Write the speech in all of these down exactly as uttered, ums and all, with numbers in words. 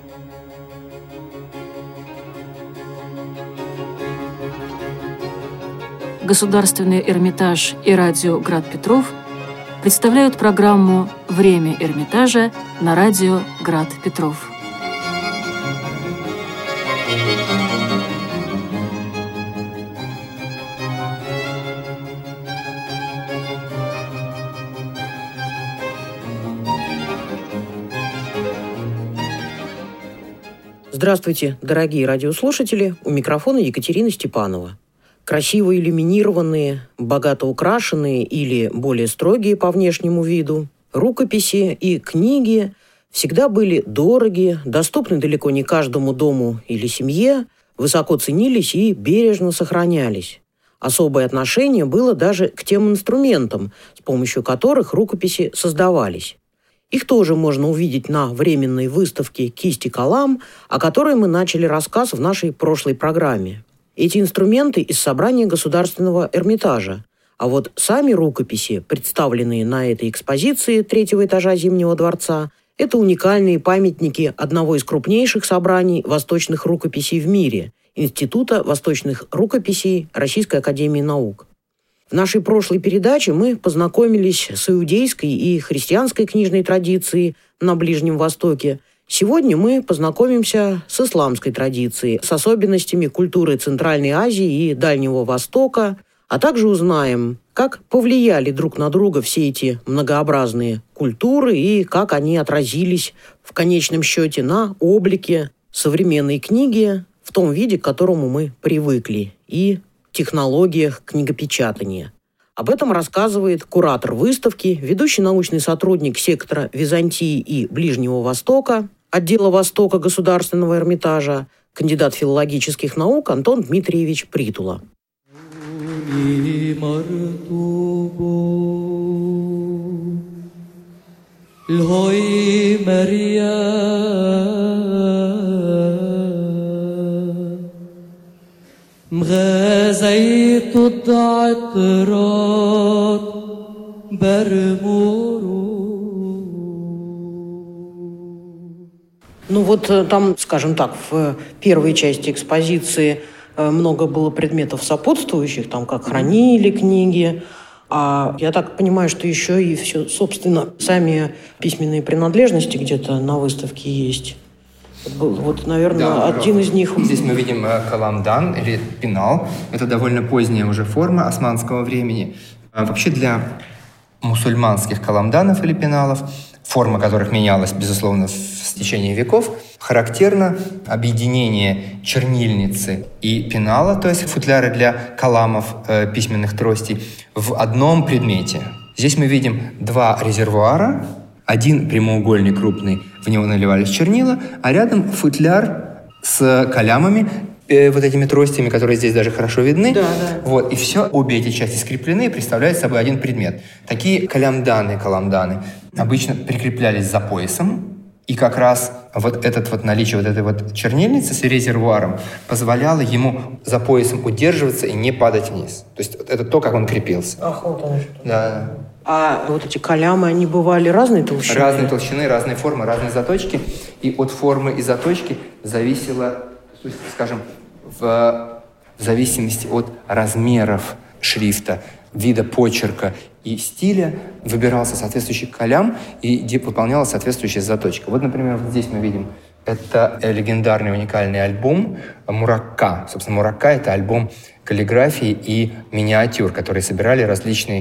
Государственный Эрмитаж и радио «Град Петров» представляют программу «Время Эрмитажа» на радио «Град Петров». Здравствуйте, дорогие радиослушатели, у микрофона Екатерина Степанова. Красиво иллюминированные, богато украшенные или более строгие по внешнему виду рукописи и книги всегда были дороги, доступны далеко не каждому дому или семье, высоко ценились и бережно сохранялись. Особое отношение было даже к тем инструментам, с помощью которых рукописи создавались. Их тоже можно увидеть на временной выставке «Кисти Калам», о которой мы начали рассказ в нашей прошлой программе. Эти инструменты из собрания Государственного Эрмитажа, а вот сами рукописи, представленные на этой экспозиции третьего этажа Зимнего дворца, это уникальные памятники одного из крупнейших собраний восточных рукописей в мире – Института восточных рукописей Российской академии наук. В нашей прошлой передаче мы познакомились с иудейской и христианской книжной традицией на Ближнем Востоке. Сегодня мы познакомимся с исламской традицией, с особенностями культуры Центральной Азии и Дальнего Востока, а также узнаем, как повлияли друг на друга все эти многообразные культуры и как они отразились в конечном счете на облике современной книги в том виде, к которому мы привыкли, и технологиях книгопечатания. Об этом рассказывает куратор выставки, ведущий научный сотрудник сектора Византии и Ближнего Востока, отдела Востока Государственного Эрмитажа, кандидат филологических наук Антон Дмитриевич Притула. مغازيت العطرات برمورو. Ну вот там, скажем так, в первой части экспозиции много было предметов сопутствующих, там как хранили книги, а я так понимаю, что еще и все, собственно, сами письменные принадлежности где-то на выставке есть. Вот, наверное, да, один из них... Здесь мы видим каламдан или пенал. Это довольно поздняя уже форма османского времени. Вообще для мусульманских каламданов или пеналов, форма которых менялась, безусловно, в течение веков, характерно объединение чернильницы и пенала, то есть футляры для каламов, э, письменных тростей, в одном предмете. Здесь мы видим два резервуара. Один прямоугольный, крупный, в него наливались чернила, а рядом футляр с калямами, э, вот этими тростями, которые здесь даже хорошо видны. Да, да. Вот, и все, обе эти части скреплены и представляют собой один предмет. Такие калямданы, каламданы обычно прикреплялись за поясом, и как раз вот это вот наличие вот этой вот чернильницы с резервуаром позволяло ему за поясом удерживаться и не падать вниз. То есть это то, как он крепился. Ах, вот оно что. Да. А вот эти калямы, они бывали разной толщины? Разные толщины, разные формы, разные заточки. И от формы и заточки зависело, скажем, в, в зависимости от размеров шрифта, вида почерка и стиля выбирался соответствующий калям и выполнялась соответствующая заточка. Вот, например, вот здесь мы видим, это легендарный уникальный альбом «Муракка». Собственно, «Муракка» — это альбом каллиграфии и миниатюр, которые собирали различные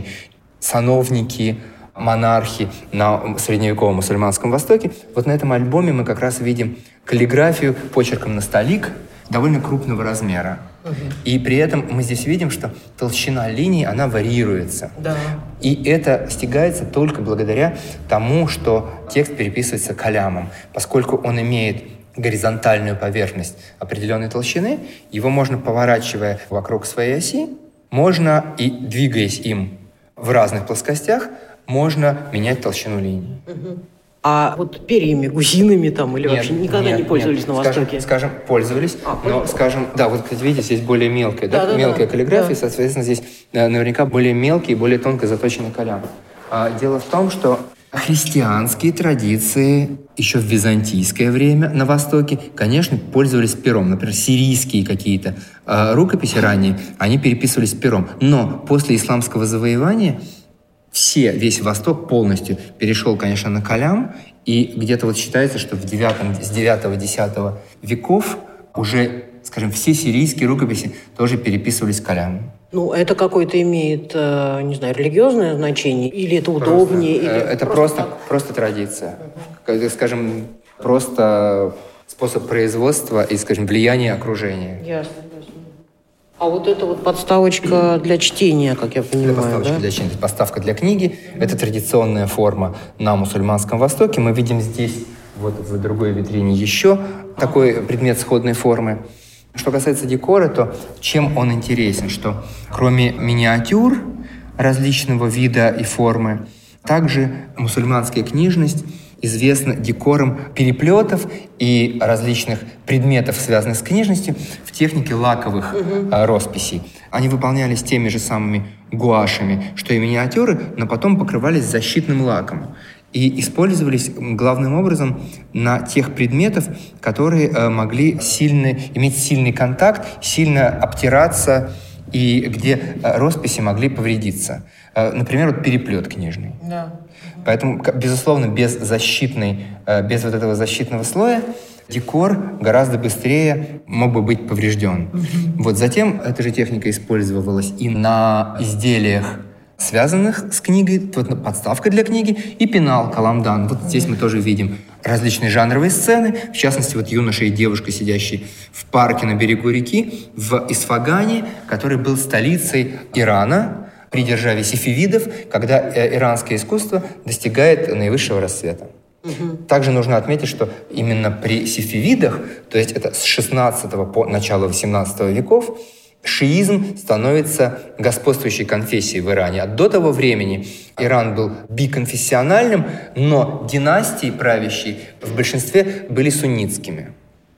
сановники, монархи на средневековом мусульманском Востоке. Вот на этом альбоме мы как раз видим каллиграфию почерком на столик довольно крупного размера. Угу. И при этом мы здесь видим, что толщина линий, она варьируется. Да. И это достигается только благодаря тому, что текст переписывается калямом. Поскольку он имеет горизонтальную поверхность определенной толщины, его можно, поворачивая вокруг своей оси, можно и двигаясь им в разных плоскостях, можно менять толщину линии. Угу. А вот перьями, гусиными там или нет, вообще никогда нет, не пользовались нет. на Востоке? Скажем, скажем пользовались, а, но, скажем, да, вот видите, здесь более мелкая, да, да, да, мелкая да, каллиграфия, да. Соответственно, здесь наверняка более мелкий и более тонко заточенный калям. А, дело в том, что Христианские традиции еще в византийское время на Востоке, конечно, пользовались пером. Например, сирийские какие-то э, рукописи ранние, они переписывались пером. Но после исламского завоевания все, весь Восток полностью перешел, конечно, на калям. И где-то вот считается, что в девятом, с девятого-десятого веков уже, скажем, все сирийские рукописи тоже переписывались калямом. Ну, это какое-то имеет, не знаю, религиозное значение? Или это удобнее? Просто, или это просто, просто, просто традиция. Uh-huh. Скажем, просто способ производства и, скажем, влияние окружения. Ясно, ясно. А вот это вот подставочка для чтения, как я понимаю, это подставочка да? для чтения, это подставка для книги. Mm-hmm. Это традиционная форма на мусульманском Востоке. Мы видим здесь, вот в другой витрине, еще такой предмет сходной формы. Что касается декора, то чем он интересен? Что кроме миниатюр различного вида и формы, также мусульманская книжность известна декором переплетов и различных предметов, связанных с книжностью, в технике лаковых угу. э, росписей. Они выполнялись теми же самыми гуашами, что и миниатюры, но потом покрывались защитным лаком. И использовались главным образом на тех предметах, которые э, могли сильно, иметь сильный контакт, сильно обтираться, и где э, росписи могли повредиться. Э, например, вот переплет книжный. Да. Поэтому, безусловно, без защитной, э, без вот этого защитного слоя декор гораздо быстрее мог бы быть поврежден. Mm-hmm. Вот затем эта же техника использовалась и на изделиях, связанных с книгой, вот подставка для книги и пенал, каламдан. Вот здесь мы тоже видим различные жанровые сцены, в частности, вот юноша и девушка, сидящие в парке на берегу реки в Исфагане, который был столицей Ирана при державе сефевидов, когда иранское искусство достигает наивысшего расцвета. Угу. Также нужно отметить, что именно при сефевидах, то есть это с шестнадцатого по начало восемнадцатого веков, шиизм становится господствующей конфессией в Иране. А до того времени Иран был биконфессиональным, но династии правящие в большинстве были суннитскими.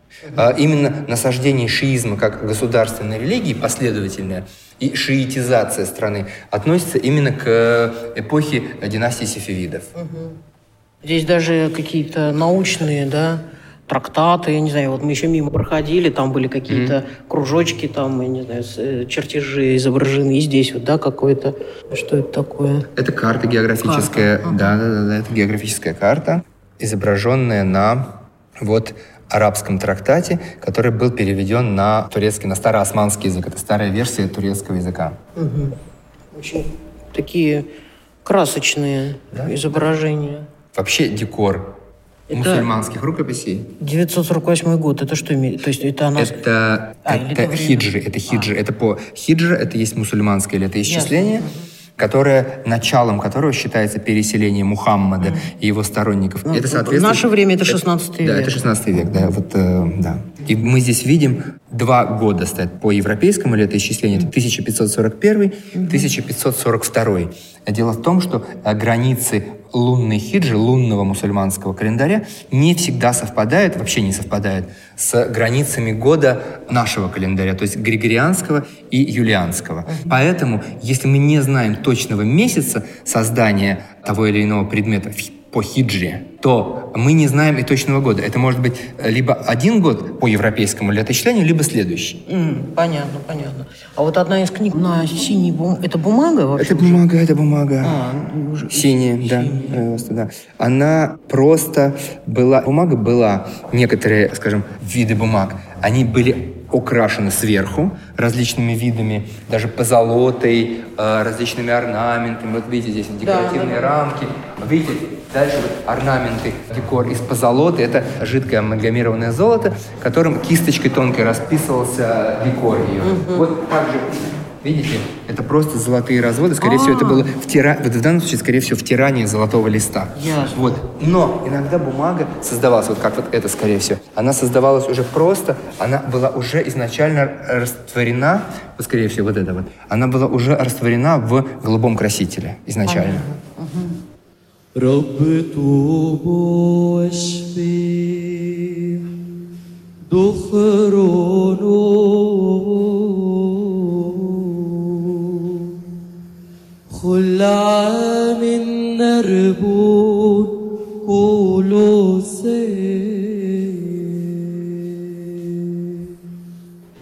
А именно насаждение шиизма как государственной религии, последовательная, и шиитизация страны относится именно к эпохе династии сефевидов. Угу. Здесь даже какие-то научные, да, трактаты, я не знаю, вот мы еще мимо проходили, там были какие-то mm-hmm. кружочки, там, я не знаю, чертежи изображены, и здесь вот, да, какое-то, что это такое? Это карта географическая, карта. Да, да, да, да, это географическая карта, изображенная на вот арабском трактате, который был переведен на турецкий, на староосманский язык, это старая версия турецкого языка. Угу. Очень такие красочные да? изображения. Вообще декор это мусульманских рукописей. девятьсот сорок восьмой год, это что имеет? То есть это она... Это, а, это, это хиджры, это хиджры. А. Это по хиджра, это есть мусульманское летоисчисление, Ясно. которое, началом которого считается переселение Мухаммада mm. и его сторонников. Ну, это в наше время это шестнадцатый век. Да, это шестнадцатый век, да. Вот, э, да. И мы здесь видим два года стоят по европейскому летоисчислению. Это тысяча пятьсот сорок первый, тысяча пятьсот сорок второй. Дело в том, что границы лунной хиджи, лунного мусульманского календаря, не всегда совпадают, вообще не совпадают с границами года нашего календаря, то есть григорианского и юлианского. Поэтому, если мы не знаем точного месяца создания того или иного предмета по хиджре, то мы не знаем и точного года. Это может быть либо один год по европейскому летоисчислению, либо следующий. Mm, понятно, понятно. А вот одна из книг на синей бумаге, это бумага вообще? Это бумага, это бумага. А, уже... Синяя, да, Синяя. да. Она просто была... Бумага была, некоторые, скажем, виды бумаг, они были украшены сверху различными видами, даже позолотой, различными орнаментами. Вот видите, здесь декоративные да, да. рамки. Видите, дальше вот орнаменты, декор из позолоты. Это жидкое амальгамированное золото, которым кисточкой тонкой расписывался декор ее. Угу. Вот так же, видите, это просто золотые разводы. Скорее А-а-а. всего, это было втира... в данном случае, скорее всего, втирание золотого листа. Ясно. Вот. Но иногда бумага создавалась, вот как вот это, скорее всего, она создавалась уже просто, она была уже изначально растворена, вот, скорее всего, вот это вот, она была уже растворена в голубом красителе изначально. كل عام نربو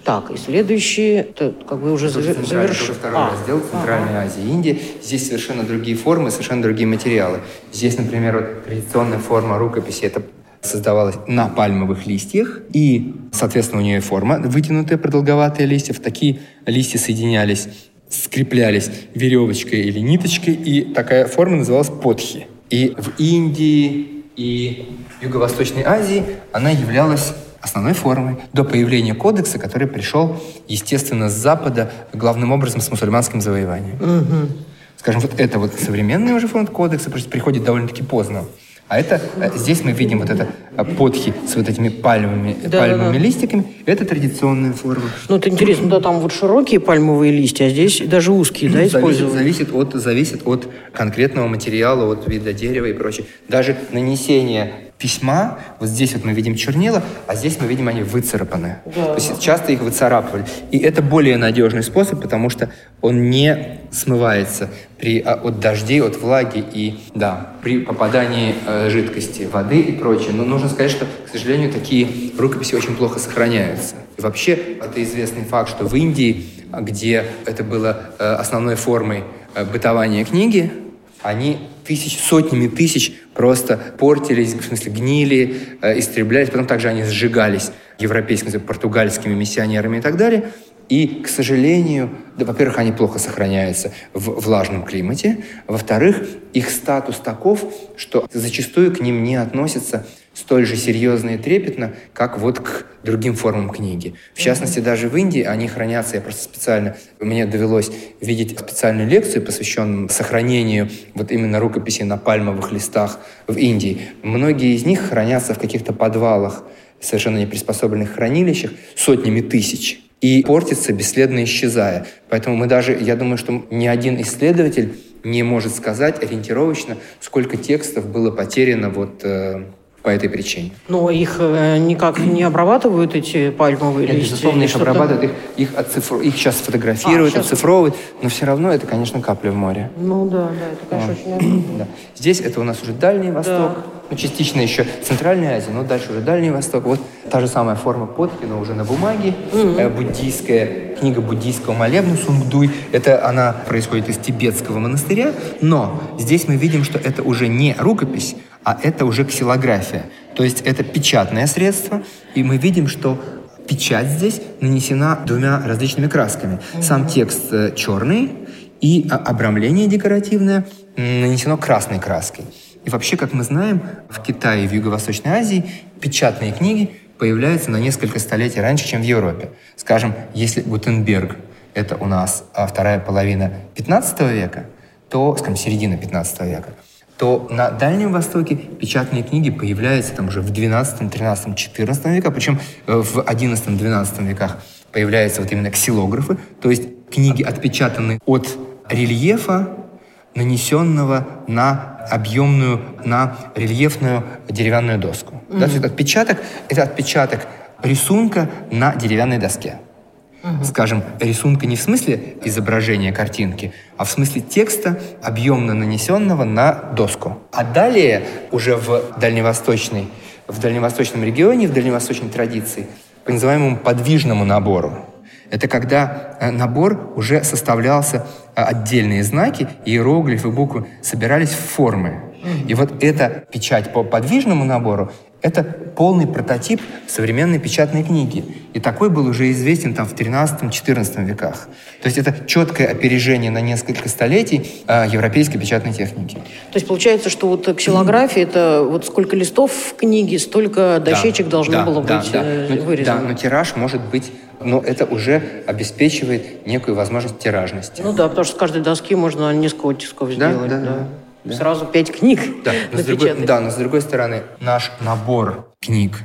Так, и следующий, это как бы уже завершен. Заверш... Второй а. раздел Центральная Азия и Индия. Здесь совершенно другие формы, совершенно другие материалы. Здесь, например, вот традиционная форма рукописи, это создавалась на пальмовых листьях, и, соответственно, у нее форма вытянутая, продолговатые листья. Такие листья соединялись, скреплялись веревочкой или ниточкой, и такая форма называлась подхи. И в Индии и в Юго-Восточной Азии она являлась основной формой до появления кодекса, который пришел, естественно, с Запада, главным образом с мусульманским завоеванием. Угу. Скажем, вот это вот современный уже формат кодекса приходит довольно-таки поздно. А это, здесь мы видим вот это подхи с вот этими пальмовыми, да, пальмовыми да, да. листиками. Это традиционная форма. Ну, это интересно, да, там вот широкие пальмовые листья, а здесь даже узкие, да, используют? Зависит, зависит, от, зависит от конкретного материала, от вида дерева и прочее. Даже нанесение письма, вот здесь вот мы видим чернила, а здесь мы видим, они выцарапаны. Да, То есть да. часто их выцарапывали. И это более надежный способ, потому что он не смывается при, от дождей, от влаги и да, при попадании э, жидкости, воды и прочее. Но нужно сказать, что, к сожалению, такие рукописи очень плохо сохраняются. И вообще, это известный факт, что в Индии, где это было э, основной формой э, бытования книги, они тысяч, сотнями тысяч просто портились, в смысле гнили, э, истреблялись. Потом также они сжигались европейскими, португальскими миссионерами и так далее. И, к сожалению, да, во-первых, они плохо сохраняются в влажном климате. Во-вторых, их статус таков, что зачастую к ним не относятся столь же серьезно и трепетно, как вот к другим формам книги. В частности, даже в Индии они хранятся, я просто специально, мне довелось видеть специальную лекцию, посвященную сохранению вот именно рукописей на пальмовых листах в Индии. Многие из них хранятся в каких-то подвалах, совершенно неприспособленных хранилищах, сотнями тысяч. И портится, бесследно исчезая. Поэтому мы даже, я думаю, что ни один исследователь не может сказать ориентировочно, сколько текстов было потеряно вот э, по этой причине. Но их э, никак не обрабатывают, эти пальмовые листья? Безусловно, их обрабатывают, их, их, оцифру... их сейчас фотографируют, а, сейчас... оцифровывают, но все равно это, конечно, капля в море. Ну да, да, это, конечно, а. очень обидно. Да. Здесь это у нас уже Дальний Восток, да. ну, частично еще Центральная Азия, но дальше уже Дальний Восток. Вот та же самая форма подхи, но уже на бумаге, mm-hmm. э, буддийская, книга буддийского молебна Сунгдуй. Это она происходит из тибетского монастыря, но здесь мы видим, что это уже не рукопись, а это уже ксилография. То есть это печатное средство, и мы видим, что печать здесь нанесена двумя различными красками. Mm-hmm. Сам текст э, черный, и обрамление декоративное нанесено красной краской. И вообще, как мы знаем, в Китае и в Юго-Восточной Азии печатные книги появляются на несколько столетий раньше, чем в Европе. Скажем, если Гутенберг – это у нас вторая половина пятнадцатого века, то, скажем, середина пятнадцатого века, то на Дальнем Востоке печатные книги появляются там уже в двенадцатом, тринадцатом, четырнадцатом веках, причем в одиннадцатом-двенадцатом веках появляются вот именно ксилографы, то есть книги отпечатаны от рельефа, нанесенного на объемную, на рельефную деревянную доску. Mm-hmm. Да, то есть отпечаток – это отпечаток рисунка на деревянной доске. Mm-hmm. Скажем, рисунка не в смысле изображения картинки, а в смысле текста, объемно нанесенного на доску. А далее уже в дальневосточной, в дальневосточном регионе, в дальневосточной традиции, по называемому подвижному набору. Это когда набор уже составлялся, отдельные знаки, иероглифы, буквы собирались в формы. И вот эта печать по подвижному набору – это полный прототип современной печатной книги. И такой был уже известен там в тринадцатом-четырнадцатом веках. То есть это четкое опережение на несколько столетий э, европейской печатной техники. То есть получается, что вот ксилография – это вот сколько листов в книге, столько дощечек да, должно да, было да, быть да. э, вырезано. Да, но тираж может быть… Но это уже обеспечивает некую возможность тиражности. Ну да, потому что с каждой доски можно несколько оттисков сделать. Да, да, да. да. Да. Сразу пять книг да. но, с другой, да, но с другой стороны, наш набор книг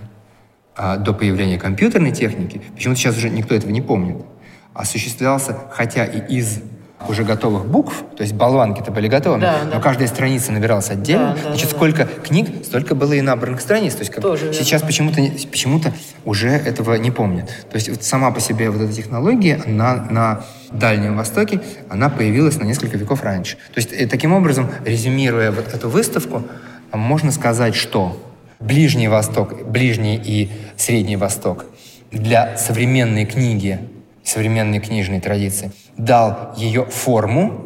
а, до появления компьютерной техники, почему-то сейчас уже никто этого не помнит, осуществлялся, хотя и из уже готовых букв, то есть болванки-то были готовы, да, но да. каждая страница набиралась отдельно. Да, Значит, да, сколько да. книг, столько было и набранных страниц. То есть как сейчас почему-то, почему-то уже этого не помнят. То есть вот сама по себе вот эта технология на, на Дальнем Востоке, она появилась на несколько веков раньше. То есть и, таким образом, резюмируя вот эту выставку, можно сказать, что Ближний Восток, Ближний и Средний Восток для современной книги, современной книжной традиции, дал ее форму,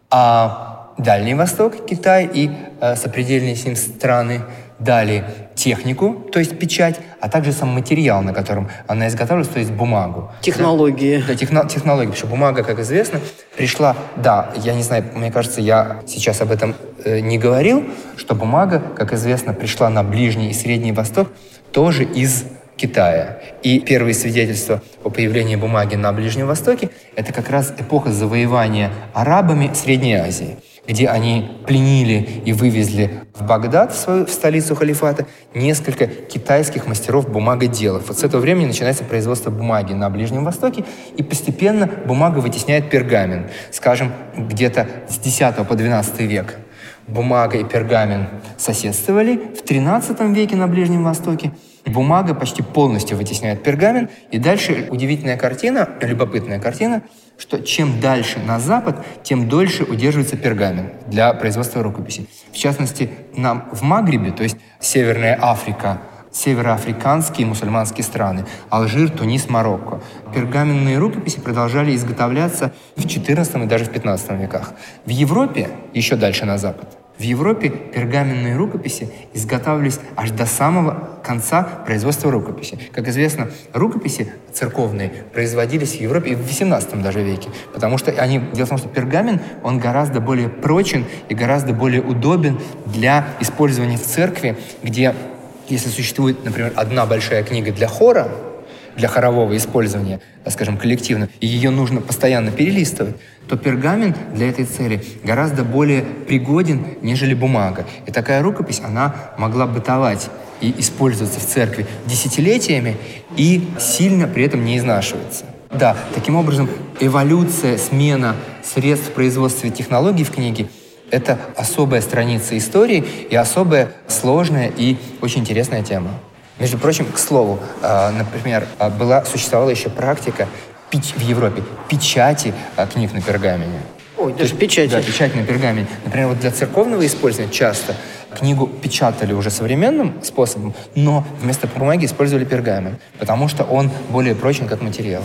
а Дальний Восток, Китай и э, сопредельные с ним страны дали технику, то есть печать, а также сам материал, на котором она изготавливалась, то есть бумагу. Технологии. Да, техно, технологии, потому что бумага, как известно, пришла, да, я не знаю, мне кажется, я сейчас об этом э, не говорил, что бумага, как известно, пришла на Ближний и Средний Восток тоже из Китая. И первые свидетельства о появлении бумаги на Ближнем Востоке – это как раз эпоха завоевания арабами Средней Азии, где они пленили и вывезли в Багдад, в свою в столицу халифата, несколько китайских мастеров-бумагоделов. Вот с этого времени начинается производство бумаги на Ближнем Востоке, и постепенно бумага вытесняет пергамент. Скажем, где-то с десятого по двенадцатый век бумага и пергамент соседствовали. В тринадцатом веке на Ближнем Востоке бумага почти полностью вытесняет пергамент. И дальше удивительная картина, любопытная картина, что чем дальше на запад, тем дольше удерживается пергамент для производства рукописей. В частности, нам в Магрибе, то есть Северная Африка, североафриканские мусульманские страны, Алжир, Тунис, Марокко, пергаментные рукописи продолжали изготовляться в четырнадцатом и даже в пятнадцатом веках. В Европе, еще дальше на запад, в Европе пергаментные рукописи изготавливались аж до самого конца производства рукописи. Как известно, рукописи церковные производились в Европе и в восемнадцатом даже веке, потому что они, дело в том, что пергамент, он гораздо более прочен и гораздо более удобен для использования в церкви, где, если существует, например, одна большая книга для хора, для хорового использования, скажем, коллективно, и ее нужно постоянно перелистывать, то пергамент для этой цели гораздо более пригоден, нежели бумага. И такая рукопись, она могла бытовать и использоваться в церкви десятилетиями и сильно при этом не изнашиваться. Да, таким образом, эволюция, смена средств производства и технологий в книге – это особая страница истории и особая сложная и очень интересная тема. Между прочим, к слову, например, была, существовала еще практика в Европе печати книг на пергаменте. Ой, даже печати. Да, печать на пергаменте. Например, вот для церковного использования часто книгу печатали уже современным способом, но вместо бумаги использовали пергамент, потому что он более прочен как материал.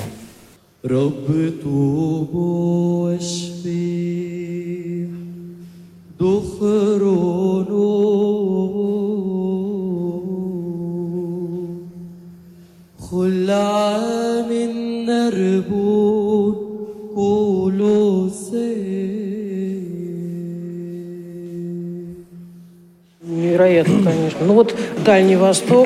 كل عام نربون قولوا Невероятно, конечно. Ну вот Дальний Восток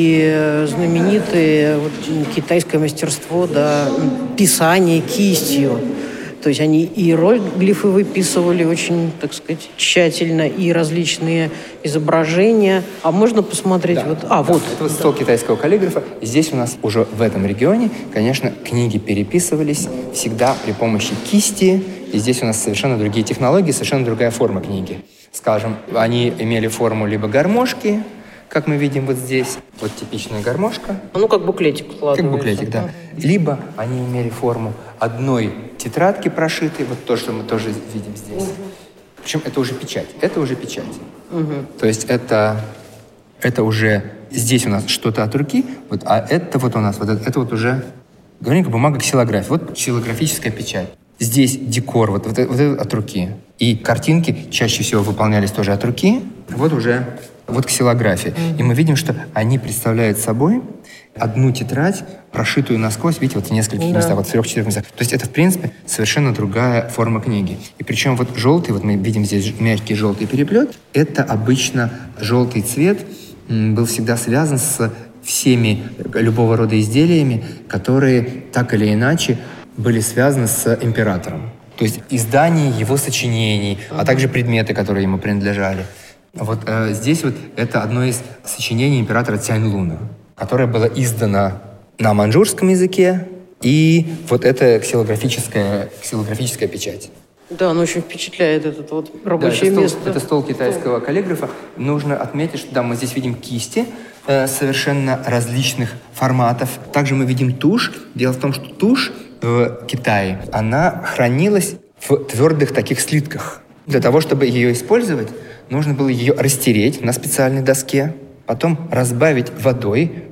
и знаменитое вот, китайское мастерство, да, писание кистью. То есть они и иероглифы выписывали очень, так сказать, тщательно, и различные изображения. А можно посмотреть? Да. Вот, а, вот. Это вот стол китайского каллиграфа. Здесь у нас уже в этом регионе, конечно, книги переписывались всегда при помощи кисти. И здесь у нас совершенно другие технологии, совершенно другая форма книги. Скажем, они имели форму либо гармошки, как мы видим вот здесь. Вот типичная гармошка. Ну, как буклетик. Как буклетик, да. Либо они имели форму одной тетрадки прошитой, вот то, что мы тоже видим здесь. Угу. Причем это уже печать. Это уже печать. Угу. То есть это, это уже здесь у нас что-то от руки, вот, а это вот у нас, вот это, это вот уже, говорим, как бумага ксилография. Вот ксилографическая печать. Здесь декор, вот, вот, вот это от руки. И картинки чаще всего выполнялись тоже от руки. Вот уже вот ксилография. Mm-hmm. И мы видим, что они представляют собой одну тетрадь, прошитую насквозь, видите, вот в нескольких да. местах, вот в трех-четырех местах. То есть это, в принципе, совершенно другая форма книги. И причем вот желтый, вот мы видим здесь мягкий желтый переплет, это обычно желтый цвет был всегда связан с всеми любого рода изделиями, которые так или иначе были связаны с императором. То есть издание его сочинений, а также предметы, которые ему принадлежали. Вот э, здесь вот это одно из сочинений императора Цянь-Луна, которое было издано на маньчжурском языке, и вот это ксилографическая, ксилографическая печать. Да, оно очень впечатляет, это вот рабочее да, это место. Стол, это стол китайского стол. каллиграфа. Нужно отметить, что да, мы здесь видим кисти э, совершенно различных форматов. Также мы видим тушь. Дело в том, что тушь в Китае, она хранилась в твердых таких слитках. Для того, чтобы ее использовать, нужно было ее растереть на специальной доске, потом разбавить водой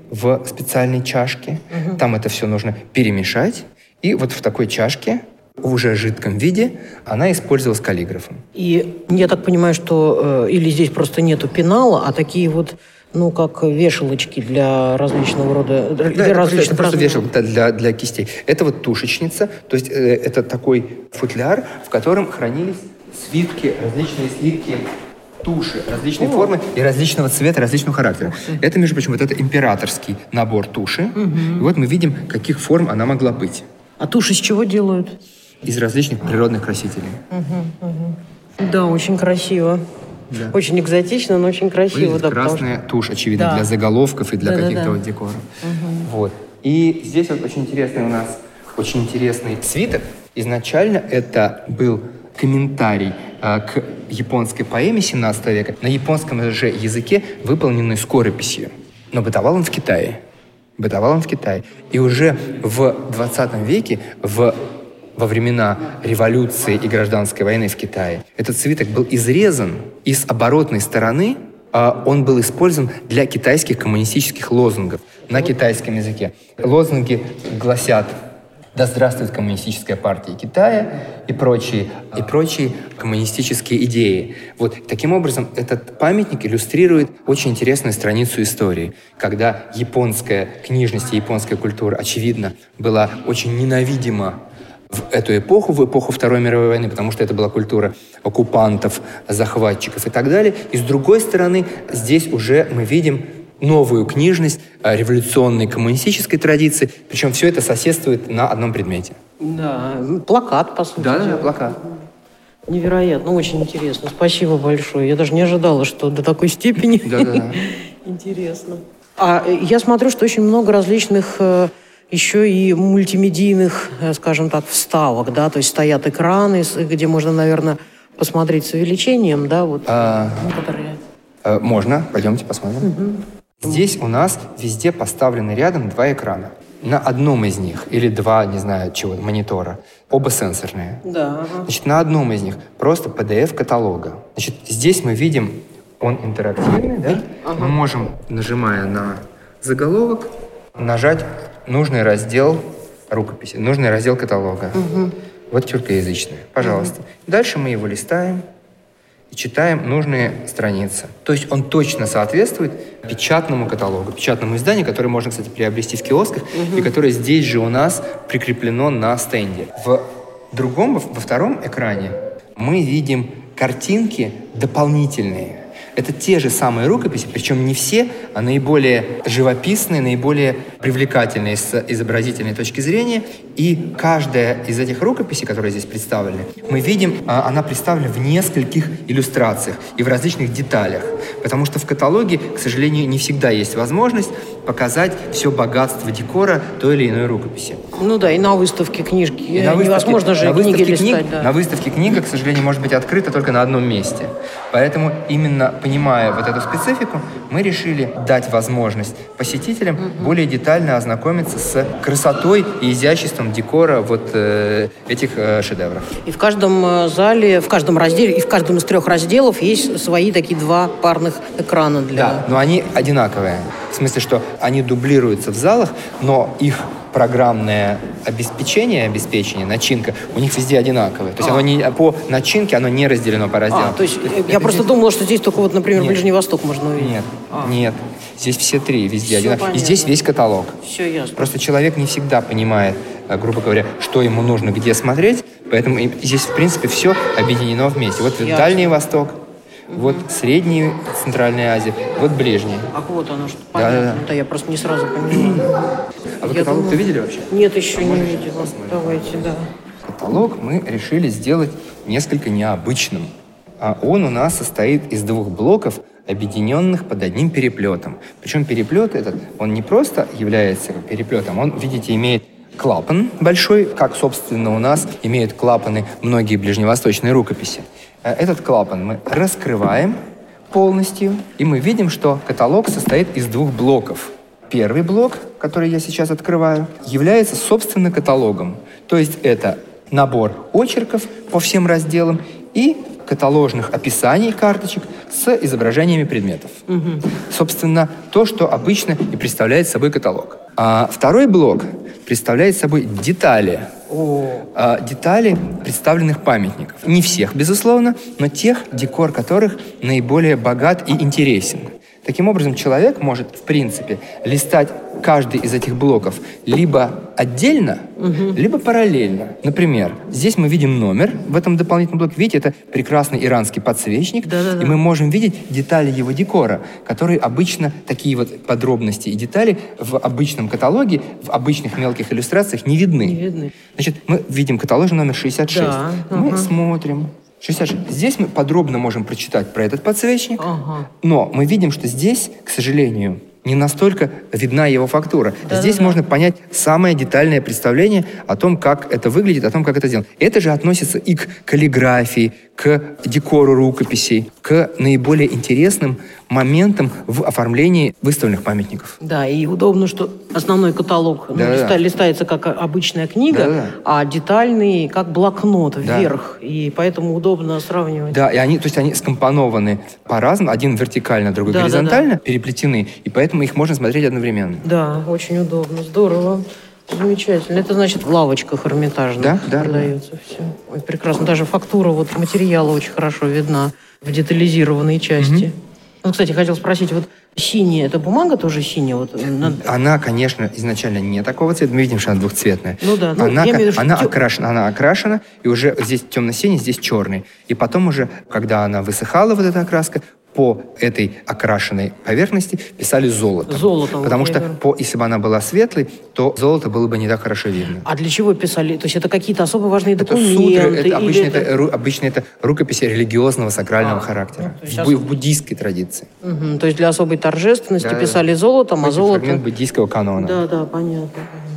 в специальной чашке. Угу. Там это все нужно перемешать. И вот в такой чашке, в уже жидком виде, она использовалась каллиграфом. И я так понимаю, что э, или здесь просто нету пенала, а такие вот, ну, как вешалочки для различного рода... Для да, различных это просто вешалка для, для кистей. Это вот тушечница, то есть э, это такой футляр, в котором хранились свитки, различные слитки туши, различные О. формы и различного цвета, различного характера. Это, между прочим, вот это императорский набор туши. Угу. И вот мы видим, каких форм она могла быть. А тушь из чего делают? Из различных природных красителей. Угу, угу. Да, очень красиво. Да. Очень экзотично, но очень красиво. Вот да, красная что... тушь, очевидно, да. для заголовков и для да, каких-то да, да. вот декоров. Угу. Вот. И здесь вот очень интересный у нас, очень интересный свиток. Изначально это был комментарий э, к японской поэме семнадцатого века на японском же языке, выполненный скорописью. Но бытовал он в Китае. Бытовал он в Китае. И уже в двадцатом веке, в, во времена революции и гражданской войны в Китае, этот свиток был изрезан, и с оборотной стороны а, он был использован для китайских коммунистических лозунгов на китайском языке. Лозунги гласят «Да здравствует коммунистическая партия Китая» и прочие, и прочие коммунистические идеи. Вот таким образом этот памятник иллюстрирует очень интересную страницу истории, когда японская книжность и японская культура, очевидно, была очень ненавидима в эту эпоху, в эпоху Второй мировой войны, потому что это была культура оккупантов, захватчиков и так далее. И с другой стороны, здесь уже мы видим новую книжность революционной коммунистической традиции, причем все это соседствует на одном предмете. Да, плакат, по сути. Да, да, плакат. Невероятно, очень интересно. Спасибо большое. Я даже не ожидала, что до такой степени. Да, да, да. Интересно. А я смотрю, что очень много различных еще и мультимедийных, скажем так, вставок, да, то есть стоят экраны, где можно, наверное, посмотреть с увеличением, да, вот. А, некоторые. А, можно, пойдемте посмотрим. Угу. Здесь у нас везде поставлены рядом два экрана. На одном из них, или два, не знаю чего, монитора, оба сенсорные. Да. Значит, на одном из них просто пи ди эф каталога. Значит, здесь мы видим, он интерактивный, да? Ага. Мы можем, нажимая на заголовок, нажать нужный раздел рукописи, нужный раздел каталога. Угу. Вот тюркоязычный. Пожалуйста. Угу. Дальше мы его листаем и читаем нужные страницы. То есть он точно соответствует печатному каталогу, печатному изданию, которое можно, кстати, приобрести в киосках, угу. и которое здесь же у нас прикреплено на стенде. В другом, во втором экране мы видим картинки дополнительные. Это те же самые рукописи, причем не все, а наиболее живописные, наиболее привлекательные с изобразительной точки зрения. И каждая из этих рукописей, которые здесь представлены, мы видим, она представлена в нескольких иллюстрациях и в различных деталях. Потому что в каталоге, к сожалению, не всегда есть возможность показать все богатство декора той или иной рукописи. Ну да, и на выставке книжки. И на невозможно выставке, же на книги выставке листать. Книг, да. На выставке книга, к сожалению, может быть открыта только на одном месте. Поэтому именно понимая вот эту специфику, мы решили дать возможность посетителям mm-hmm. более детально ознакомиться с красотой и изяществом декора вот э, этих э, шедевров. И в каждом зале, в каждом разделе, и в каждом из трех разделов есть свои такие два парных экрана для... Да, но они одинаковые. В смысле, что они дублируются в залах, но их программное обеспечение, обеспечение, начинка, у них везде одинаковое. То есть а. оно не, по начинке оно не разделено по разделам. А, то есть то я просто здесь... думала, что здесь только вот, например, нет. Ближний Восток можно увидеть. Нет, а. нет. Здесь все три, везде все одинаковые. И здесь весь каталог. Все ясно. Просто человек не всегда понимает, грубо говоря, что ему нужно, где смотреть, поэтому здесь, в принципе, все объединено вместе. Вот ясно. Дальний Восток, угу. вот Средняя Центральная Азия, вот Ближний. Ах, вот оно что. Да, да, да. Да, я просто не сразу поняла. А вы каталог-то видели вообще? Нет, еще не видела. Давайте, да. Каталог мы решили сделать несколько необычным. А он у нас состоит из двух блоков, объединенных под одним переплетом. Причем переплет этот, он не просто является переплетом, он, видите, имеет клапан большой, как, собственно, у нас имеют клапаны многие ближневосточные рукописи. Этот клапан мы раскрываем полностью, и мы видим, что каталог состоит из двух блоков. Первый блок, который я сейчас открываю, является, собственно, каталогом. То есть это набор очерков по всем разделам и каталожных описаний карточек с изображениями предметов. Угу. Собственно, то, что обычно и представляет собой каталог. А второй блок представляет собой детали. А, детали представленных памятников. Не всех, безусловно, но тех, декор которых наиболее богат и интересен. Таким образом, человек может, в принципе, листать каждый из этих блоков либо отдельно, угу. либо параллельно. Например, здесь мы видим номер в этом дополнительном блоке. Видите, это прекрасный иранский подсвечник. Да-да-да. И мы можем видеть детали его декора, которые обычно, такие вот подробности и детали в обычном каталоге, в обычных мелких иллюстрациях не видны. Не видны. Значит, мы видим каталог номер шестьдесят шесть. Да. Мы ага. смотрим. шестьдесят шесть. Здесь мы подробно можем прочитать про этот подсвечник, ага. но мы видим, что здесь, к сожалению, не настолько видна его фактура. Да, здесь да, можно да. понять самое детальное представление о том, как это выглядит, о том, как это сделано. Это же относится и к каллиграфии, к декору рукописей, к наиболее интересным моментам в оформлении выставленных памятников. Да, и удобно, что основной каталог да, ну, листа, да. листается как обычная книга, да, да. а детальный как блокнот да. вверх. И поэтому удобно сравнивать. Да, и они, то есть они скомпонованы по-разному, один вертикально, другой да, горизонтально, да, да. переплетены, и поэтому их можно смотреть одновременно. Да, очень удобно, здорово. Замечательно. Это значит в лавочках эрмитажных да, да, продается да. все. Ой, прекрасно. Даже фактура вот материала очень хорошо видна в детализированной части. Mm-hmm. Ну, кстати, хотел спросить, вот синяя, эта бумага тоже синяя? Вот, на... Она, конечно, изначально не такого цвета. Мы видим, что она двухцветная. Ну да. Ну, она я имею в виду, она, что... окрашена, она окрашена, и уже здесь темно-синий, здесь черный. И потом уже, когда она высыхала, вот эта окраска, по этой окрашенной поверхности писали золотом. Золотом. Потому что, по, если бы она была светлой, то золото было бы не так хорошо видно. А для чего писали? То есть это какие-то особо важные это документы? Сутры, это обычно это... Это, обычно это рукописи религиозного, сакрального а, характера. Ну, в, в буддийской традиции. Угу, то есть для особой торжественности да, писали золотом, а золото... фрагмент буддийского канона. Да, да, понятно.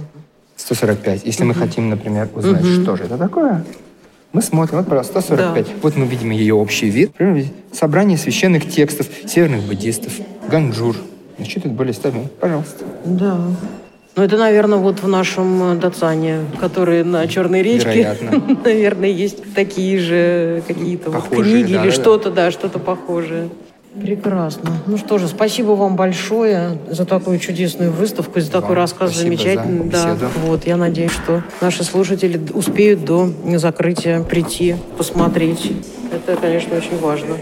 сто сорок пять. Если угу. мы хотим, например, узнать, угу. что же это такое... Мы смотрим, вот, пожалуйста, сто сорок пять. Да. Вот мы видим ее общий вид. Собрание священных текстов северных буддистов. Ганджур. Значит, это более ста. Пожалуйста. Да. Ну, это, наверное, вот в нашем Дацане, который на Черной речке. Вероятно. Наверное, есть такие же какие-то вот книги да, или да, что-то, да. да, что-то похожее. Прекрасно. Ну что же, спасибо вам большое за такую чудесную выставку, за такой вам рассказ замечательный. Да, вот, я надеюсь, что наши слушатели успеют до закрытия прийти, посмотреть. Это, конечно, очень важно.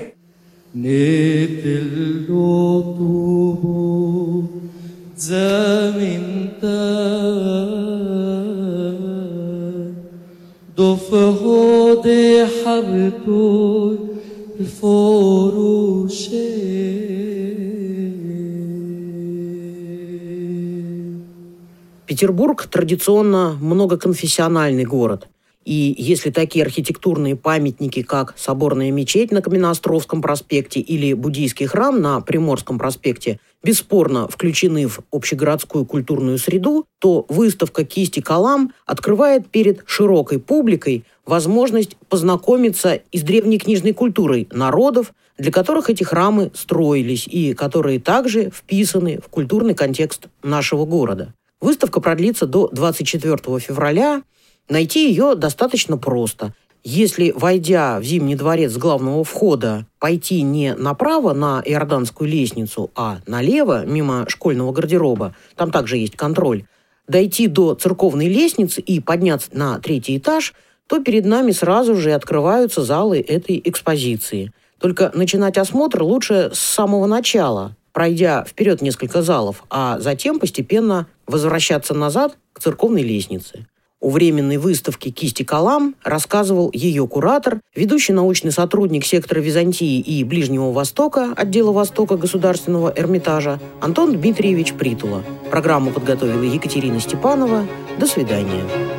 Петербург традиционно многоконфессиональный город. И если такие архитектурные памятники, как Соборная мечеть на Каменноостровском проспекте или буддийский храм на Приморском проспекте, бесспорно включены в общегородскую культурную среду, то выставка «Кисти Калам» открывает перед широкой публикой возможность познакомиться и с древней книжной культурой народов, для которых эти храмы строились и которые также вписаны в культурный контекст нашего города. Выставка продлится до двадцать четвёртого февраля. Найти ее достаточно просто. Если, войдя в Зимний дворец с главного входа, пойти не направо на Иорданскую лестницу, а налево, мимо школьного гардероба, там также есть контроль, дойти до церковной лестницы и подняться на третий этаж, то перед нами сразу же открываются залы этой экспозиции. Только начинать осмотр лучше с самого начала, пройдя вперед несколько залов, а затем постепенно возвращаться назад к церковной лестнице. О временной выставке «Кисти Калам» рассказывал ее куратор, ведущий научный сотрудник сектора Византии и Ближнего Востока отдела Востока Государственного Эрмитажа Антон Дмитриевич Притула. Программу подготовила Екатерина Степанова. До свидания.